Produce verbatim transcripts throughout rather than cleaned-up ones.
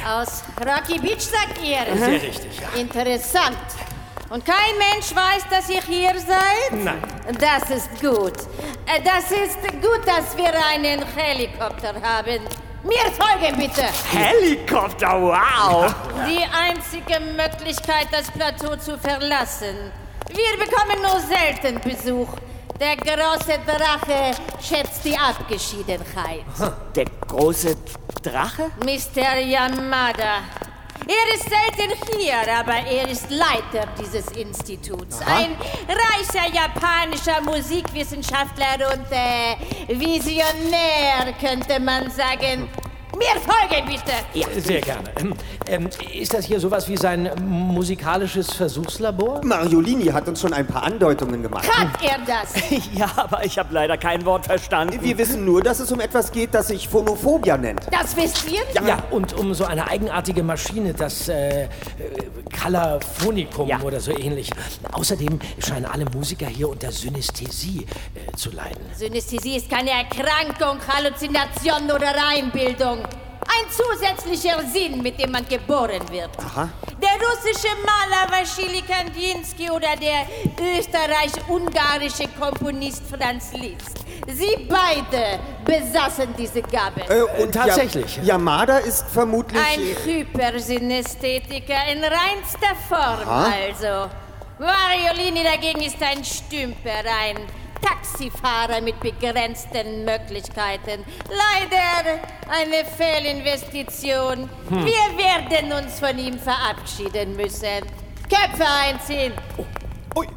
Aus Rocky Beach, sagt ihr? Sehr richtig, ja. Interessant. Und kein Mensch weiß, dass ihr hier seid? Nein. Das ist gut. Äh, Das ist gut, dass wir einen Helikopter haben. Mir folgen, bitte. Helikopter, wow! Die einzige Möglichkeit, das Plateau zu verlassen. Wir bekommen nur selten Besuch. Der große Drache schätzt die Abgeschiedenheit. Der große Drache? Mister Yamada. Er ist selten hier, aber er ist Leiter dieses Instituts. Aha. Ein reicher japanischer Musikwissenschaftler und äh, Visionär, könnte man sagen. Mir folgen, bitte! Ja. Sehr gerne. Ähm, ähm, ist das hier sowas wie sein musikalisches Versuchslabor? Mariolini hat uns schon ein paar Andeutungen gemacht. Hat er das? Ja, aber ich habe leider kein Wort verstanden. Wir wissen nur, dass es um etwas geht, das sich Phonophobia nennt. Das wisst ihr? Ja, und um so eine eigenartige Maschine, das äh, äh, Colorphonicum Ja. oder so ähnlich. Außerdem scheinen alle Musiker hier unter Synästhesie äh, zu leiden. Synästhesie ist keine Erkrankung, Halluzination oder Einbildung. Ein zusätzlicher Sinn, mit dem man geboren wird. Aha. Der russische Maler Wassili Kandinsky oder der österreich-ungarische Komponist Franz Liszt. Sie beide besaßen diese Gabe. Äh, und tatsächlich. Ja, Yamada ist vermutlich... Ein Hypersynästhetiker in reinster Form, Aha. also. Mariolini dagegen ist ein Stümper, ein Taxifahrer mit begrenzten Möglichkeiten. Leider eine Fehlinvestition. Wir werden uns von ihm verabschieden müssen. Köpfe einziehen. Ui.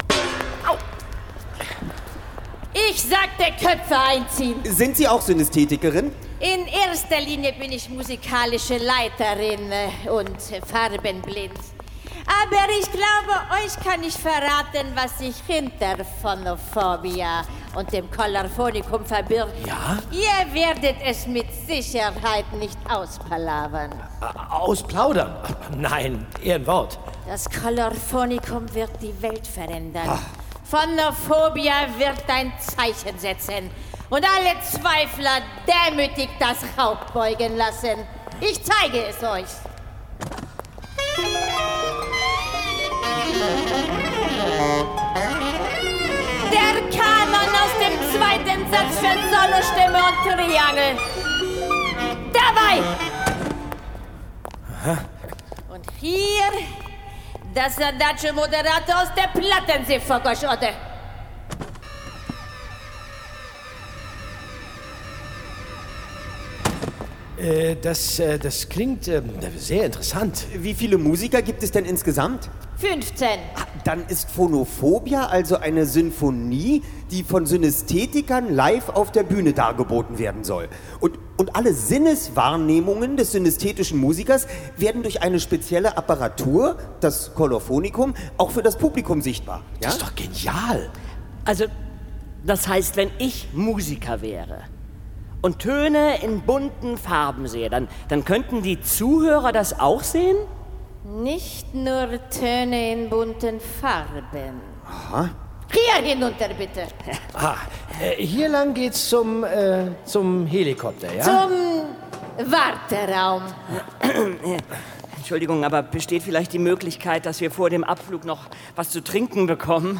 Ich sagte Köpfe einziehen. Sind Sie auch Synästhetikerin? In erster Linie bin ich musikalische Leiterin äh, und farbenblind. Aber ich glaube, euch kann ich verraten, was sich hinter Phonophobia und dem Colorphonicum verbirgt. Ja? Ihr werdet es mit Sicherheit nicht auspalavern. Äh, Ausplaudern? Nein, eher ein Wort. Das Colorphonicum wird die Welt verändern. Phonophobia wird ein Zeichen setzen und alle Zweifler demütig das Haupt beugen lassen. Ich zeige es euch. Der Kanon aus dem zweiten Satz für Solostimme und Triangel. Dabei! Und hier das Adagio Moderato aus der Plattenseefogoschode. Äh, das, äh, das klingt äh, sehr interessant. Wie viele Musiker gibt es denn insgesamt? fünfzehn. Dann ist Phonophobia also eine Sinfonie, die von Synästhetikern live auf der Bühne dargeboten werden soll. Und, und alle Sinneswahrnehmungen des synästhetischen Musikers werden durch eine spezielle Apparatur, das Colorphonicum, auch für das Publikum sichtbar. Ja? Das ist doch genial. Also, das heißt, wenn ich Musiker wäre und Töne in bunten Farben sehe, dann, dann könnten die Zuhörer das auch sehen? Nicht nur Töne in bunten Farben. Aha. Hier hinunter, bitte. Ah, äh, hier lang geht's zum, äh, zum Helikopter, ja? Zum Warteraum. Entschuldigung, aber besteht vielleicht die Möglichkeit, dass wir vor dem Abflug noch was zu trinken bekommen?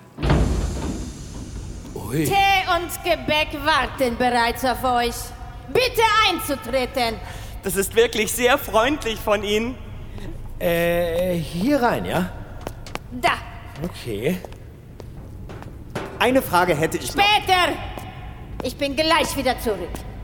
Ui. Tee und Gebäck warten bereits auf euch. Bitte einzutreten. Das ist wirklich sehr freundlich von Ihnen. Äh, hier rein, ja? Da. Okay. Eine Frage hätte ich noch. Später. Ich bin gleich wieder zurück.